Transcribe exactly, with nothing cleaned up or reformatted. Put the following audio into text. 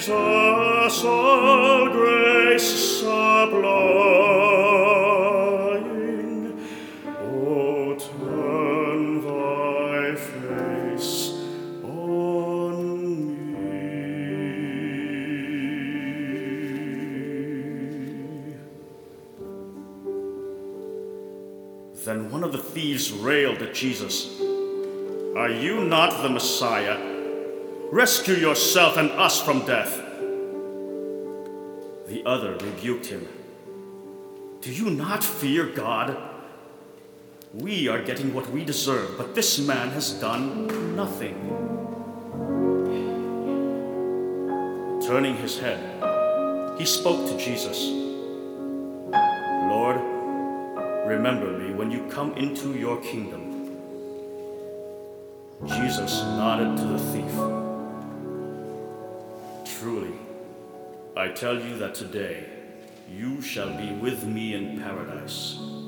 Jesus, all grace supplying, O turn thy face on me. Then one of the thieves railed at Jesus. Are you not the Messiah? Rescue yourself and us from death. The other rebuked him. Do you not fear God? We are getting what we deserve, but this man has done nothing. Turning his head, he spoke to Jesus. Lord, remember me when you come into your kingdom. Jesus nodded to the thief. Truly, I tell you that today you shall be with me in paradise.